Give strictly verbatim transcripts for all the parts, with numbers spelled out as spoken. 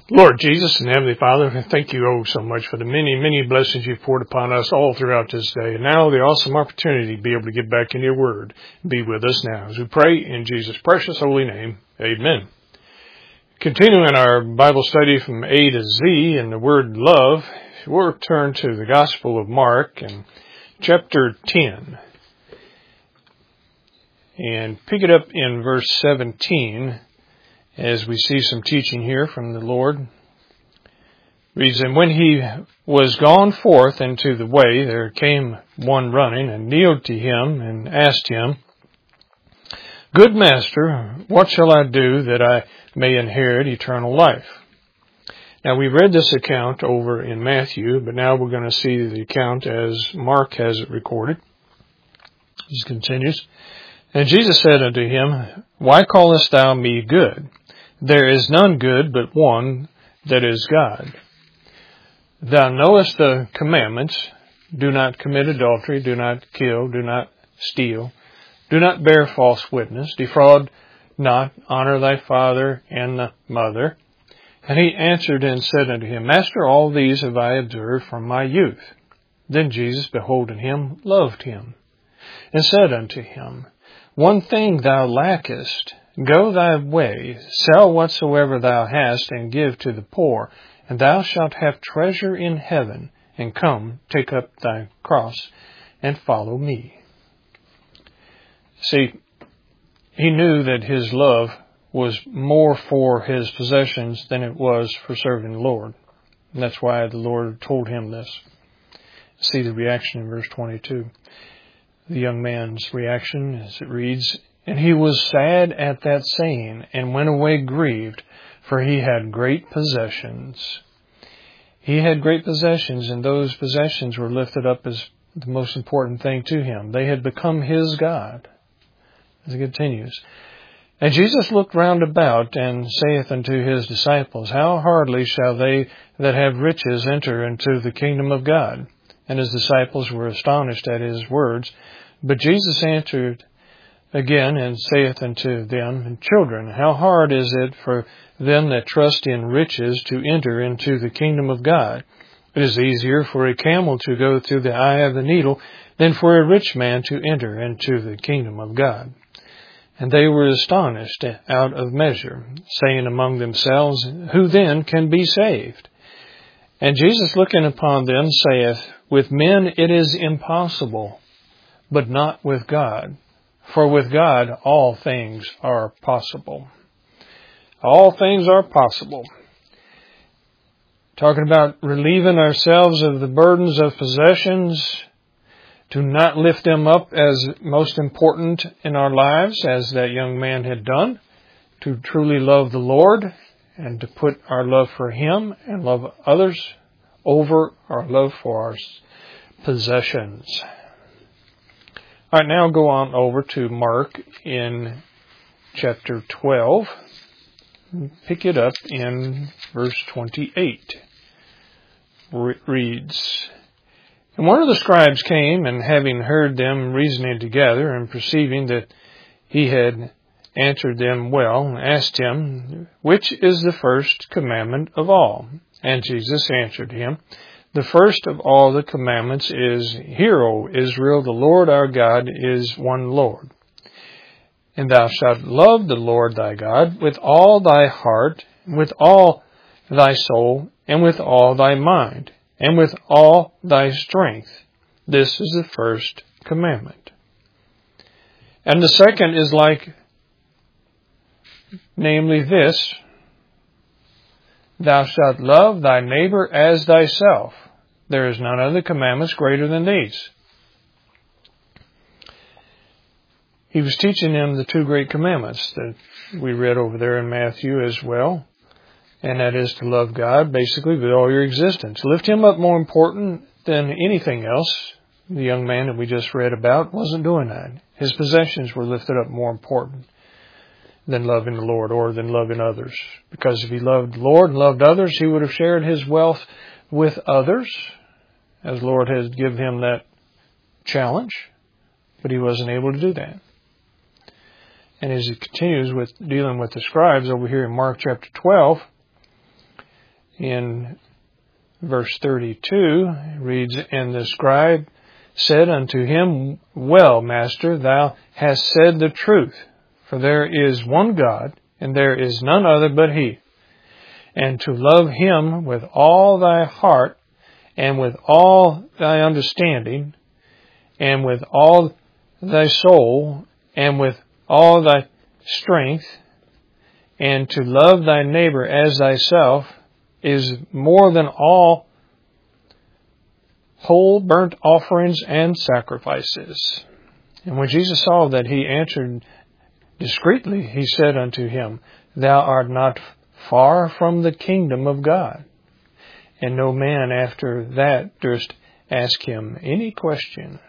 Lord Jesus and Heavenly Father, thank you oh so much for the many, many blessings you've poured upon us all throughout this day. And now the awesome opportunity to be able to get back in your word. Be with us now as we pray in Jesus' precious holy name. Amen. Continuing our Bible study from A to Z and the word love, we'll turn to the Gospel of Mark and chapter ten. And pick it up in verse seventeen. As we see some teaching here from the Lord. Reads, and when he was gone forth into the way, there came one running and kneeled to him and asked him, Good master, what shall I do that I may inherit eternal life? Now we read this account over in Matthew, but now we're going to see the account as Mark has it recorded. This continues. And Jesus said unto him, Why callest thou me good? There is none good but one, that is God. Thou knowest the commandments, do not commit adultery, do not kill, do not steal, do not bear false witness, defraud not, honor thy father and the mother. And he answered and said unto him, Master, all these have I observed from my youth. Then Jesus, beholding him, loved him, and said unto him, One thing thou lackest. Go thy way, sell whatsoever thou hast, and give to the poor, and thou shalt have treasure in heaven. And come, take up thy cross, and follow me. See, he knew that his love was more for his possessions than it was for serving the Lord. And that's why the Lord told him this. See the reaction in verse twenty-two. The young man's reaction, as it reads, And he was sad at that saying, and went away grieved, for he had great possessions. He had great possessions, and those possessions were lifted up as the most important thing to him. They had become his God. As it continues, And Jesus looked round about, and saith unto his disciples, How hardly shall they that have riches enter into the kingdom of God? And his disciples were astonished at his words. But Jesus answered again, and saith unto them, Children, how hard is it for them that trust in riches to enter into the kingdom of God? It is easier for a camel to go through the eye of the needle than for a rich man to enter into the kingdom of God. And they were astonished out of measure, saying among themselves, Who then can be saved? And Jesus, looking upon them, saith, With men it is impossible, but not with God. For with God all things are possible. All things are possible. Talking about relieving ourselves of the burdens of possessions, to not lift them up as most important in our lives, as that young man had done, to truly love the Lord, and to put our love for Him and love others over our love for our possessions. All right, now go on over to Mark in chapter twelve. Pick it up in verse twenty-eight. It reads, And one of the scribes came, and having heard them reasoning together, and perceiving that he had answered them well, asked him, Which is the first commandment of all? And Jesus answered him, The first of all the commandments is, Hear, O Israel, the Lord our God is one Lord. And thou shalt love the Lord thy God with all thy heart, with all thy soul, and with all thy mind, and with all thy strength. This is the first commandment. And the second is like, namely this, Thou shalt love thy neighbor as thyself. There is none other commandments greater than these. He was teaching them the two great commandments that we read over there in Matthew as well. And that is to love God basically with all your existence. Lift Him up more important than anything else. The young man that we just read about wasn't doing that. His possessions were lifted up more important than loving the Lord or than loving others. Because if he loved the Lord and loved others, he would have shared his wealth with others, as the Lord has given him that challenge. But he wasn't able to do that. And as he continues with dealing with the scribes over here in Mark chapter twelve, In verse thirty-two, it reads, And the scribe said unto him, Well, Master, thou hast said the truth, for there is one God, and there is none other but He. And to love Him with all thy heart, and with all thy understanding, and with all thy soul, and with all thy strength, and to love thy neighbor as thyself, is more than all whole burnt offerings and sacrifices. And when Jesus saw that he answered discreetly, he said unto him, Thou art not far from the kingdom of God. And no man after that durst ask him any question.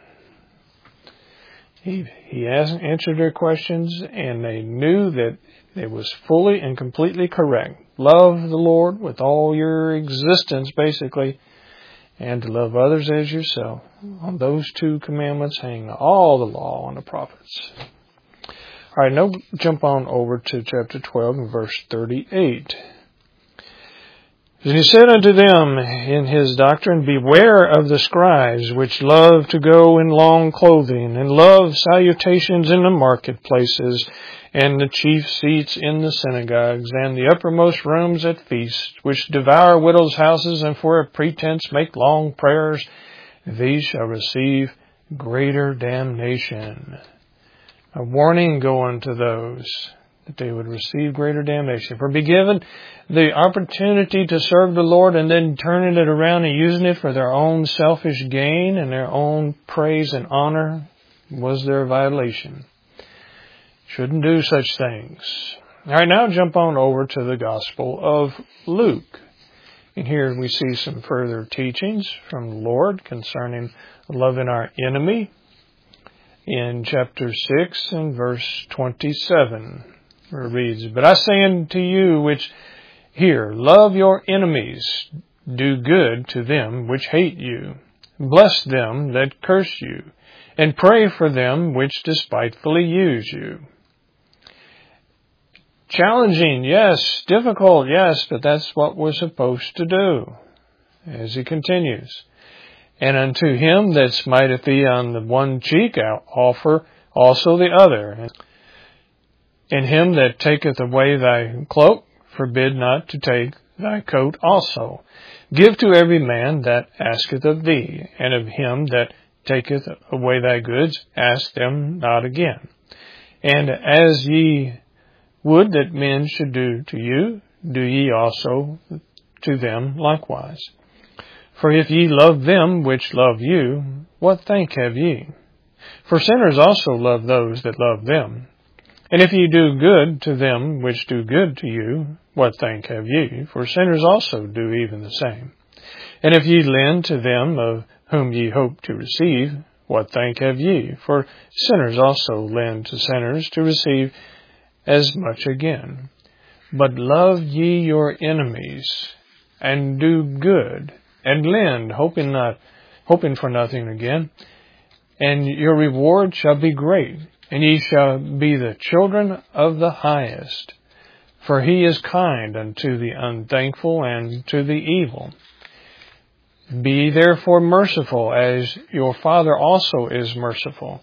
He, he asked, answered their questions, and they knew that it was fully and completely correct. Love the Lord with all your existence, basically, and to love others as yourself. On those two commandments hang all the law and the prophets. All right, now jump on over to chapter twelve and verse thirty-eight. And he said unto them in his doctrine, Beware of the scribes which love to go in long clothing, and love salutations in the marketplaces, and the chief seats in the synagogues, and the uppermost rooms at feasts, which devour widows' houses, and for a pretense make long prayers. These shall receive greater damnation. A warning going to those that they would receive greater damnation. For be given the opportunity to serve the Lord and then turning it around and using it for their own selfish gain and their own praise and honor was their violation. Shouldn't do such things. All right, now jump on over to the Gospel of Luke. And here we see some further teachings from the Lord concerning loving our enemy in chapter six and verse twenty-seven. Where it reads, But I say unto you which hear, love your enemies, do good to them which hate you, bless them that curse you, and pray for them which despitefully use you. Challenging, yes. Difficult, yes, but that's what we're supposed to do. As he continues, And unto him that smiteth thee on the one cheek offer also the other. And him that taketh away thy cloak, forbid not to take thy coat also. Give to every man that asketh of thee, and of him that taketh away thy goods, ask them not again. And as ye would that men should do to you, do ye also to them likewise. For if ye love them which love you, what thank have ye? For sinners also love those that love them. And if ye do good to them which do good to you, what thank have ye? For sinners also do even the same. And if ye lend to them of whom ye hope to receive, what thank have ye? For sinners also lend to sinners to receive as much again. But love ye your enemies, and do good, and lend, hoping not, hoping for nothing again. And your reward shall be great, and ye shall be the children of the highest. For he is kind unto the unthankful and to the evil. Be therefore merciful, as your Father also is merciful.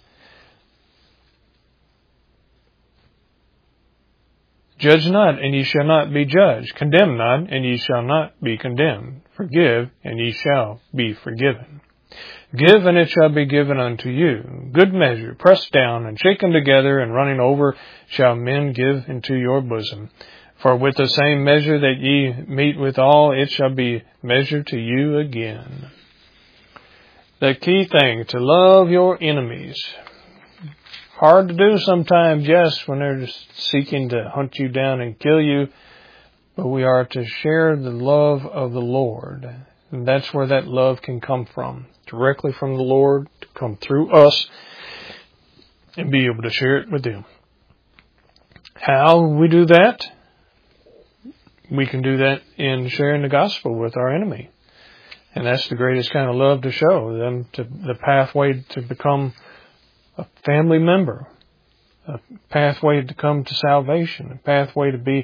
Judge not, and ye shall not be judged. Condemn not, and ye shall not be condemned. Forgive, and ye shall be forgiven. Give, and it shall be given unto you. Good measure, pressed down, and shaken together, and running over, shall men give into your bosom. For with the same measure that ye meet withal, it shall be measured to you again. The key thing, to love your enemies. Hard to do sometimes, yes, when they're seeking to hunt you down and kill you. But we are to share the love of the Lord. And that's where that love can come from. Directly from the Lord, to come through us, and be able to share it with them. How we do that? We can do that in sharing the gospel with our enemy. And that's the greatest kind of love to show them, to the pathway to become a family member, a pathway to come to salvation, a pathway to be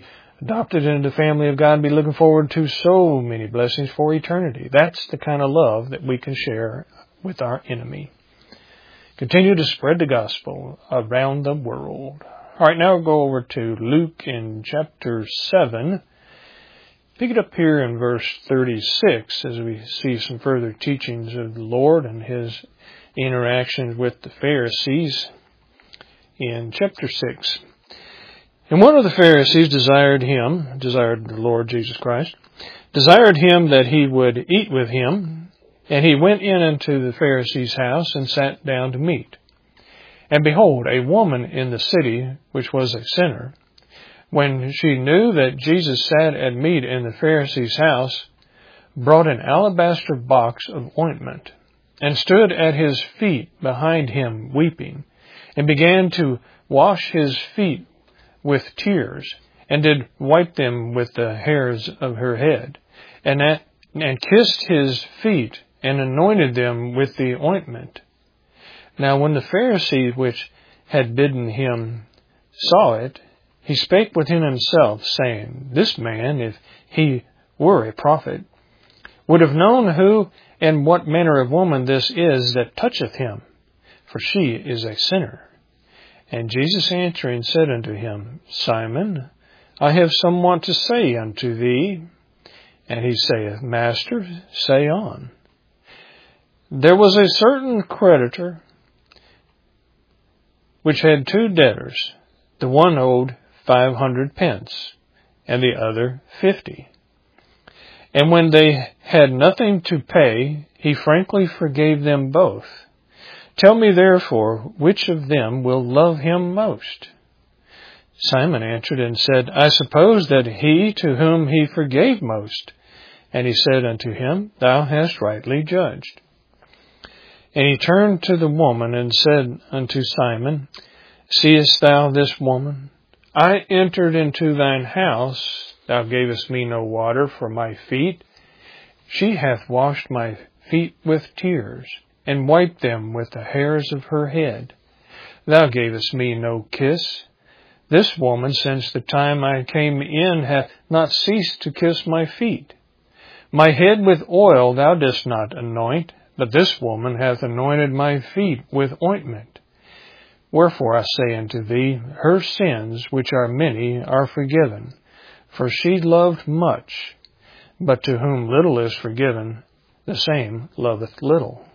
adopted into the family of God, and be looking forward to so many blessings for eternity. That's the kind of love that we can share with our enemy. Continue to spread the gospel around the world. All right, now we'll go over to Luke in chapter seven. Pick it up here in verse thirty-six as we see some further teachings of the Lord and His interactions with the Pharisees in chapter six. And one of the Pharisees desired him, desired the Lord Jesus Christ, desired him that he would eat with him, and he went in unto the Pharisee's house and sat down to meat. And behold, a woman in the city, which was a sinner, when she knew that Jesus sat at meat in the Pharisee's house, brought an alabaster box of ointment, and stood at his feet behind him weeping, and began to wash his feet with tears, and did wipe them with the hairs of her head, and, at, and kissed his feet, and anointed them with the ointment. Now when the Pharisee which had bidden him saw it, he spake within himself, saying, This man, if he were a prophet, would have known who and what manner of woman this is that toucheth him, for she is a sinner. And Jesus answering said unto him, Simon, I have somewhat to say unto thee. And he saith, Master, say on. There was a certain creditor which had two debtors. The one owed five hundred pence, and the other fifty. And when they had nothing to pay, he frankly forgave them both. Tell me therefore, which of them will love him most? Simon answered and said, I suppose that he to whom he forgave most. And he said unto him, Thou hast rightly judged. And he turned to the woman and said unto Simon, Seest thou this woman? I entered into thine house. Thou gavest me no water for my feet. She hath washed my feet with tears, and wiped them with the hairs of her head. Thou gavest me no kiss. This woman, since the time I came in, hath not ceased to kiss my feet. My head with oil thou didst not anoint, but this woman hath anointed my feet with ointment. Wherefore I say unto thee, her sins, which are many, are forgiven, for she loved much. But to whom little is forgiven, the same loveth little.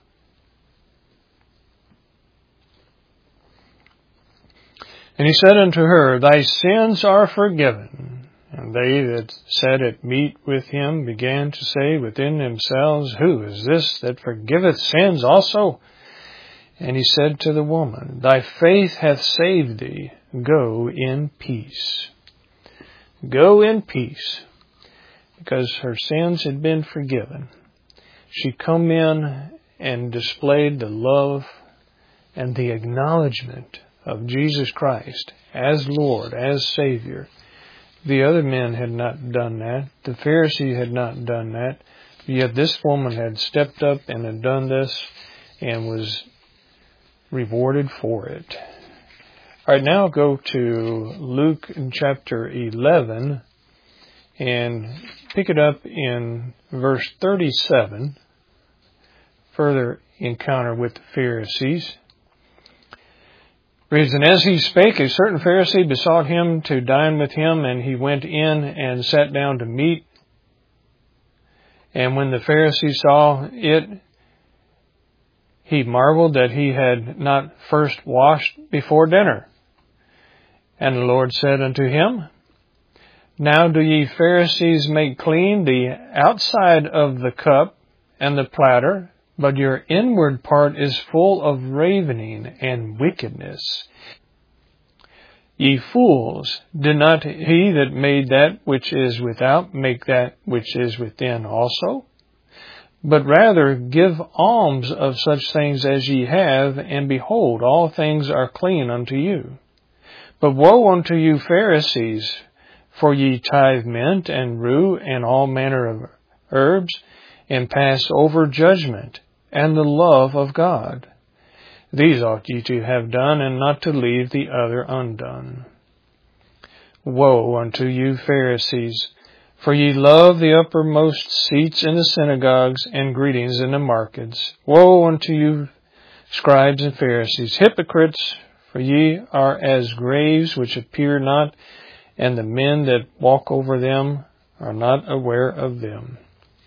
And he said unto her, Thy sins are forgiven. And they that sat at meat with him began to say within themselves, Who is this that forgiveth sins also? And he said to the woman, Thy faith hath saved thee. Go in peace. Go in peace. Because her sins had been forgiven. She come in and displayed the love and the acknowledgement of Jesus Christ as Lord, as Savior. The other men had not done that. The Pharisee had not done that. Yet this woman had stepped up and had done this and was rewarded for it. All right, now go to Luke in chapter eleven and pick it up in verse thirty-seven. Further encounter with the Pharisees. Reads, And as he spake, a certain Pharisee besought him to dine with him, and he went in and sat down to meat. And when the Pharisee saw it, he marveled that he had not first washed before dinner. And the Lord said unto him, Now do ye Pharisees make clean the outside of the cup and the platter, but your inward part is full of ravening and wickedness. Ye fools, did not he that made that which is without make that which is within also? But rather give alms of such things as ye have, and behold, all things are clean unto you. But woe unto you, Pharisees, for ye tithe mint and rue and all manner of herbs, and pass over judgment and the love of God. These ought ye to have done, and not to leave the other undone. Woe unto you, Pharisees! For ye love the uppermost seats in the synagogues, and greetings in the markets. Woe unto you, scribes and Pharisees, hypocrites! For ye are as graves which appear not, and the men that walk over them are not aware of them.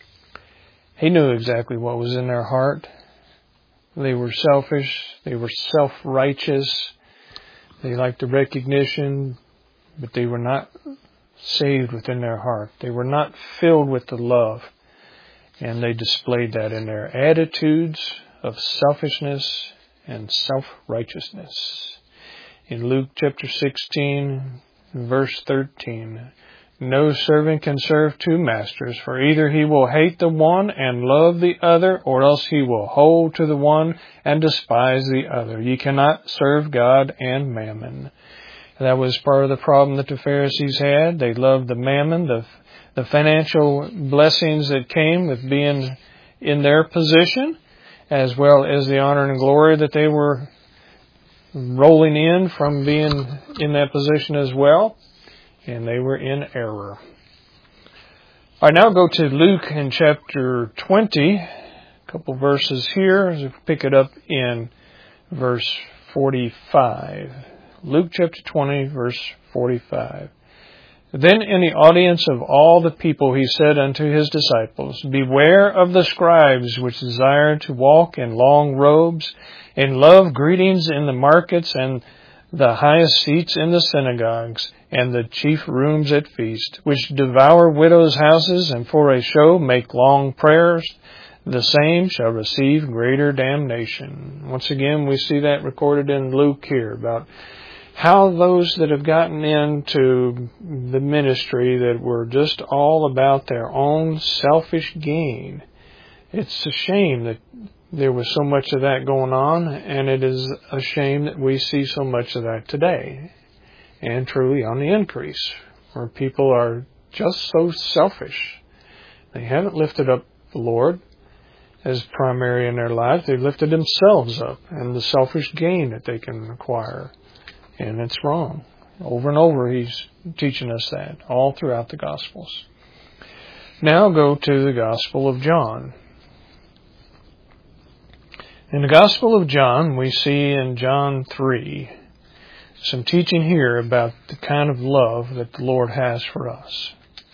He knew exactly what was in their heart. They were selfish. They were self-righteous. They liked the recognition, but they were not saved within their heart. They were not filled with the love. And they displayed that in their attitudes of selfishness and self-righteousness. In Luke chapter sixteen, verse thirteen, no servant can serve two masters, for either he will hate the one and love the other, or else he will hold to the one and despise the other. Ye cannot serve God and mammon. That was part of the problem that the Pharisees had. They loved the mammon, the, the financial blessings that came with being in their position, as well as the honor and glory that they were rolling in from being in that position as well. And they were in error. All right, now go to Luke in chapter twenty. A couple verses here. As we pick it up in verse forty-five. Luke chapter twenty, verse forty-five. Then in the audience of all the people he said unto his disciples, Beware of the scribes which desire to walk in long robes, and love greetings in the markets, and the highest seats in the synagogues, and the chief rooms at feast, which devour widows' houses, and for a show make long prayers. The same shall receive greater damnation. Once again, we see that recorded in Luke here about how those that have gotten into the ministry that were just all about their own selfish gain. It's a shame that there was so much of that going on, and it is a shame that we see so much of that today, and truly on the increase, where people are just so selfish. They haven't lifted up the Lord as primary in their lives. They've lifted themselves up and the selfish gain that they can acquire. And it's wrong. Over and over he's teaching us that all throughout the Gospels. Now go to the Gospel of John. In the Gospel of John, we see in John three some teaching here about the kind of love that the Lord has for us.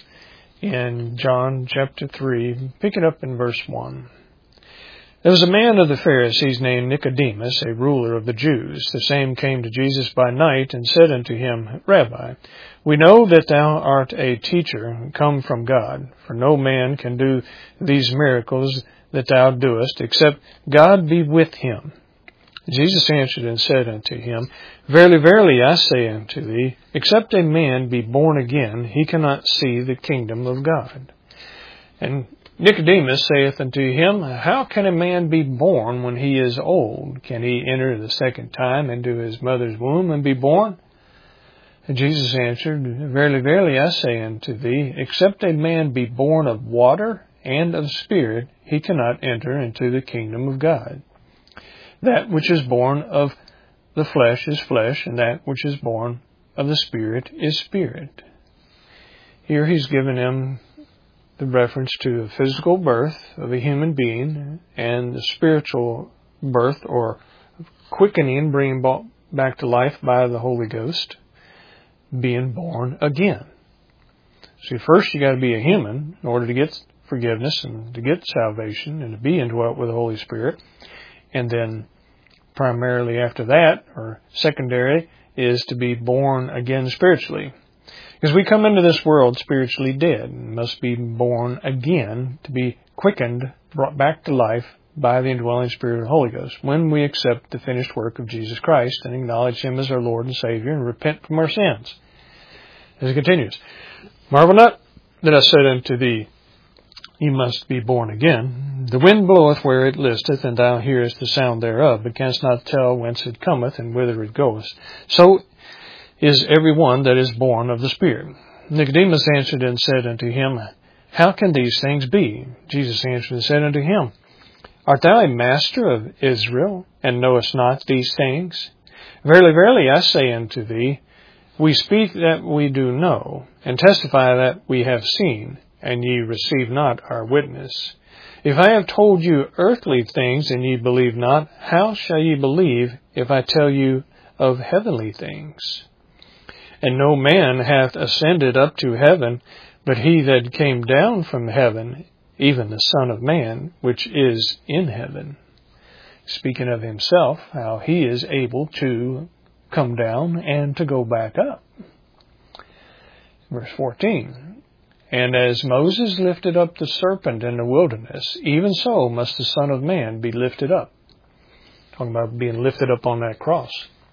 In John chapter three, pick it up in verse one. There was a man of the Pharisees named Nicodemus, a ruler of the Jews. The same came to Jesus by night and said unto him, Rabbi, we know that thou art a teacher come from God, for no man can do these miracles that thou doest, except God be with him. Jesus answered and said unto him, Verily, verily, I say unto thee, except a man be born again, he cannot see the kingdom of God. And Nicodemus saith unto him, How can a man be born when he is old? Can he enter the second time into his mother's womb and be born? And Jesus answered, Verily, verily, I say unto thee, except a man be born of water and of spirit, he cannot enter into the kingdom of God. That which is born of the flesh is flesh, and that which is born of the Spirit is spirit. Here he's given him the reference to the physical birth of a human being and the spiritual birth or quickening, bringing back to life by the Holy Ghost, being born again. See, first you got to be a human in order to get forgiveness and to get salvation and to be indwelt with the Holy Spirit. And then primarily after that, or secondary, is to be born again spiritually. Because we come into this world spiritually dead and must be born again to be quickened, brought back to life by the indwelling Spirit of the Holy Ghost when we accept the finished work of Jesus Christ and acknowledge Him as our Lord and Savior and repent from our sins. As it continues, Marvel not that I said unto thee, Ye must be born again. The wind bloweth where it listeth, and thou hearest the sound thereof, but canst not tell whence it cometh and whither it goeth. So is every one that is born of the Spirit. Nicodemus answered and said unto him, How can these things be? Jesus answered and said unto him, Art thou a master of Israel, and knowest not these things? Verily, verily, I say unto thee, We speak that we do know, and testify that we have seen, and ye receive not our witness. If I have told you earthly things, and ye believe not, how shall ye believe if I tell you of heavenly things? And no man hath ascended up to heaven, but he that came down from heaven, even the Son of Man, which is in heaven. Speaking of himself, how he is able to come down and to go back up. Verse fourteen. And as Moses lifted up the serpent in the wilderness, even so must the Son of Man be lifted up. Talking about being lifted up on that cross.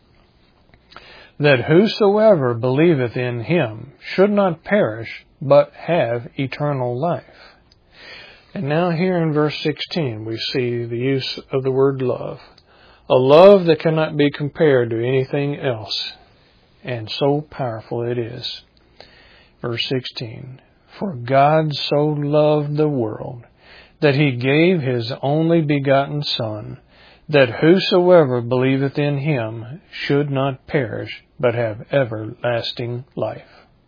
That whosoever believeth in him should not perish, but have eternal life. And now here in verse sixteen, we see the use of the word love. A love that cannot be compared to anything else. And so powerful it is. Verse sixteen. For God so loved the world, that he gave his only begotten Son, that whosoever believeth in him should not perish, but have everlasting life.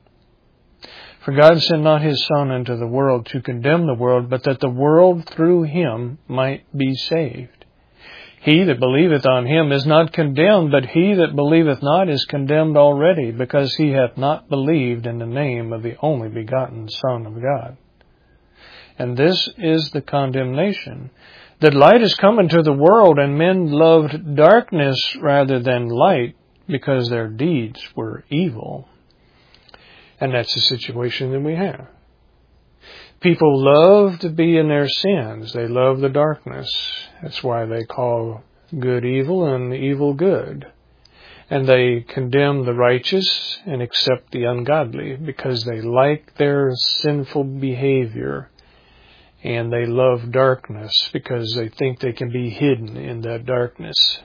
For God sent not his Son into the world to condemn the world, but that the world through him might be saved. He that believeth on him is not condemned, but he that believeth not is condemned already, because he hath not believed in the name of the only begotten Son of God. And this is the condemnation, that light is come into the world, and men loved darkness rather than light, because their deeds were evil. And that's the situation that we have. People love to be in their sins. They love the darkness. That's why they call good evil and evil good. And they condemn the righteous and accept the ungodly because they like their sinful behavior. And they love darkness because they think they can be hidden in that darkness.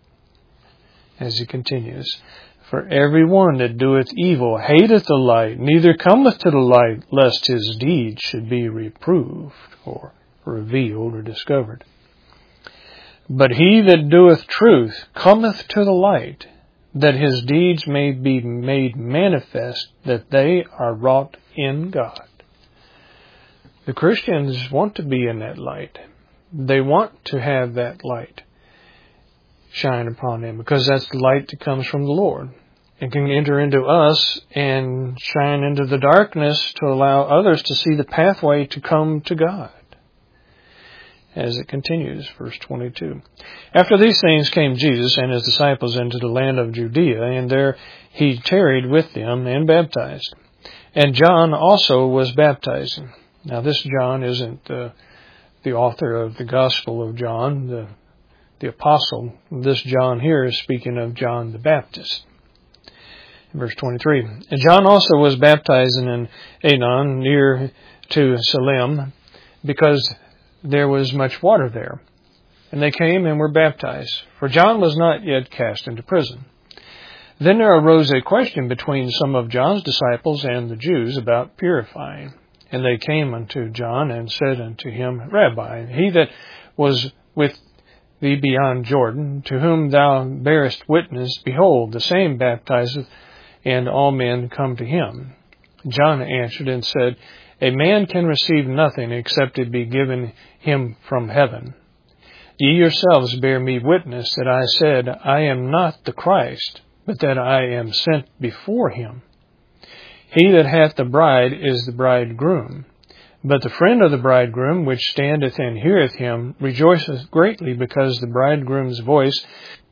As he continues, for every one that doeth evil hateth the light, neither cometh to the light, lest his deeds should be reproved, or revealed, or discovered. But he that doeth truth cometh to the light, that his deeds may be made manifest, that they are wrought in God. The Christians want to be in that light. They want to have that light shine upon them, because that's the light that comes from the Lord. It can enter into us and shine into the darkness to allow others to see the pathway to come to God. As it continues, verse twenty-two. After these things came Jesus and his disciples into the land of Judea, and there he tarried with them and baptized. And John also was baptizing. Now this John isn't the, the author of the Gospel of John, the the apostle. This John here is speaking of John the Baptist. Verse twenty-three. And John also was baptizing in Aenon near to Salim, because there was much water there. And they came and were baptized, for John was not yet cast into prison. Then there arose a question between some of John's disciples and the Jews about purifying. And they came unto John and said unto him, Rabbi, he that was with thee beyond Jordan, to whom thou bearest witness, behold, the same baptizeth, and all men come to him. John answered and said, A man can receive nothing except it be given him from heaven. Ye yourselves bear me witness that I said, I am not the Christ, but that I am sent before him. He that hath the bride is the bridegroom. But the friend of the bridegroom, which standeth and heareth him, rejoiceth greatly because the bridegroom's voice.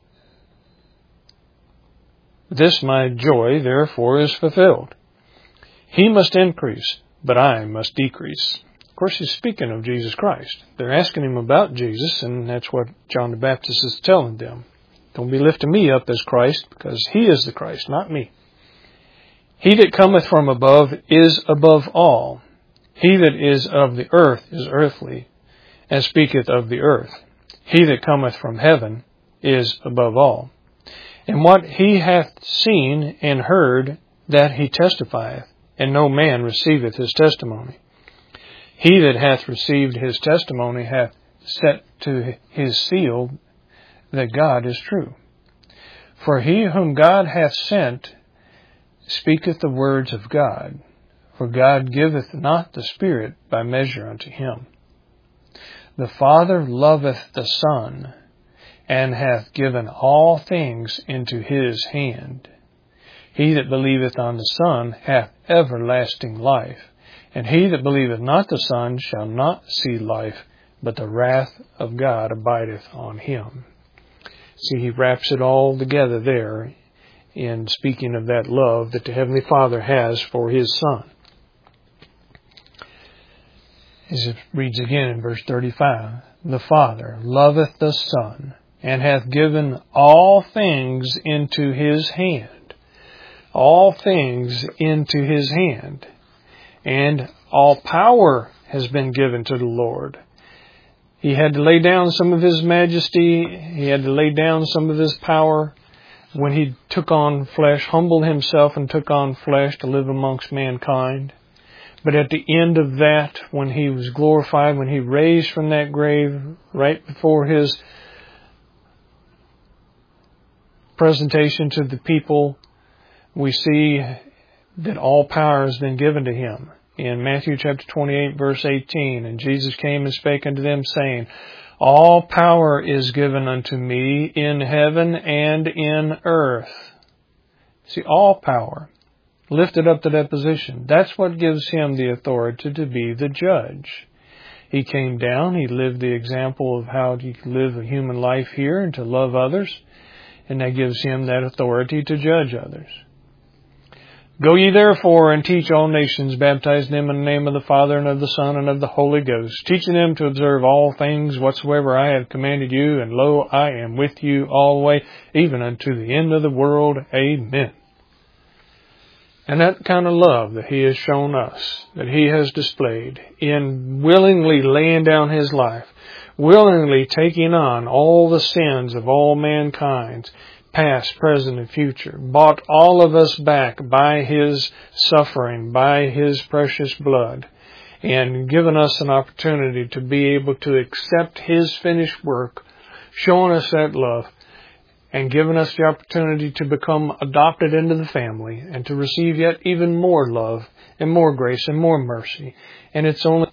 This my joy, therefore, is fulfilled. He must increase, but I must decrease. Of course, he's speaking of Jesus Christ. They're asking him about Jesus, and that's what John the Baptist is telling them. Don't be lifting me up as Christ, because he is the Christ, not me. He that cometh from above is above all. He that is of the earth is earthly, and speaketh of the earth. He that cometh from heaven is above all. And what he hath seen and heard, that he testifieth, and no man receiveth his testimony. He that hath received his testimony hath set to his seal that God is true. For he whom God hath sent speaketh the words of God, for God giveth not the Spirit by measure unto him. The Father loveth the Son, and hath given all things into his hand. He that believeth on the Son hath everlasting life, and he that believeth not the Son shall not see life, but the wrath of God abideth on him. See, he wraps it all together there in speaking of that love that the Heavenly Father has for his Son. As it reads again in verse thirty-five, the Father loveth the Son, and hath given all things into his hand. All things into his hand. And all power has been given to the Lord. He had to lay down some of his majesty. He had to lay down some of his power when he took on flesh, humbled himself and took on flesh to live amongst mankind. But at the end of that, when he was glorified, when he raised from that grave, right before his presentation to the people, we see that all power has been given to him. In Matthew chapter twenty-eight, verse eighteen, and Jesus came and spake unto them, saying, all power is given unto me in heaven and in earth. See, all power. Lifted up to that position. That's what gives him the authority to be the judge. He came down, he lived the example of how to live a human life here and to love others, and that gives him that authority to judge others. Go ye therefore and teach all nations, baptizing them in the name of the Father and of the Son and of the Holy Ghost, teaching them to observe all things whatsoever I have commanded you, and lo, I am with you always, even unto the end of the world. Amen. And that kind of love that he has shown us, that he has displayed in willingly laying down his life, willingly taking on all the sins of all mankind, past, present, and future, bought all of us back by his suffering, by his precious blood, and given us an opportunity to be able to accept his finished work, showing us that love, and given us the opportunity to become adopted into the family and to receive yet even more love and more grace and more mercy. And it's only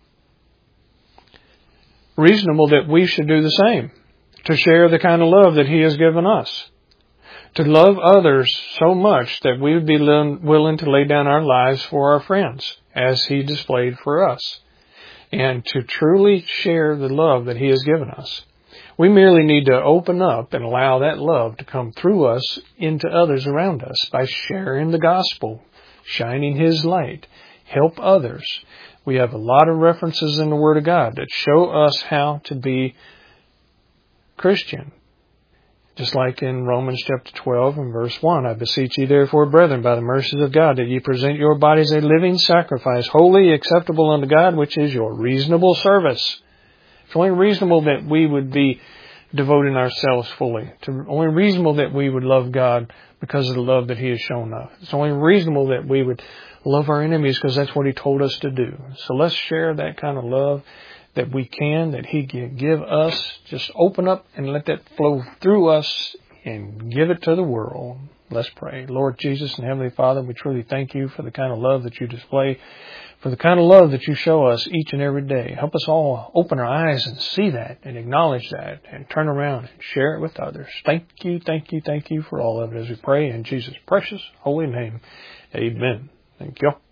reasonable that we should do the same, to share the kind of love that he has given us, to love others so much that we would be willing to lay down our lives for our friends, as he displayed for us, and to truly share the love that he has given us. We merely need to open up and allow that love to come through us into others around us by sharing the gospel, shining his light, help others. We have a lot of references in the Word of God that show us how to be Christian. Just like in Romans chapter twelve and verse one, I beseech ye therefore, brethren, by the mercies of God, that ye present your bodies a living sacrifice, holy, acceptable unto God, which is your reasonable service. It's only reasonable that we would be devoting ourselves fully. It's only reasonable that we would love God because of the love that he has shown us. It's only reasonable that we would love our enemies because that's what he told us to do. So let's share that kind of love that we can, that he can give us. Just open up and let that flow through us and give it to the world. Let's pray. Lord Jesus and Heavenly Father, we truly thank you for the kind of love that you display, for the kind of love that you show us each and every day. Help us all open our eyes and see that and acknowledge that and turn around and share it with others. Thank you, thank you, thank you for all of it as we pray in Jesus' precious holy name. Amen. Thank you.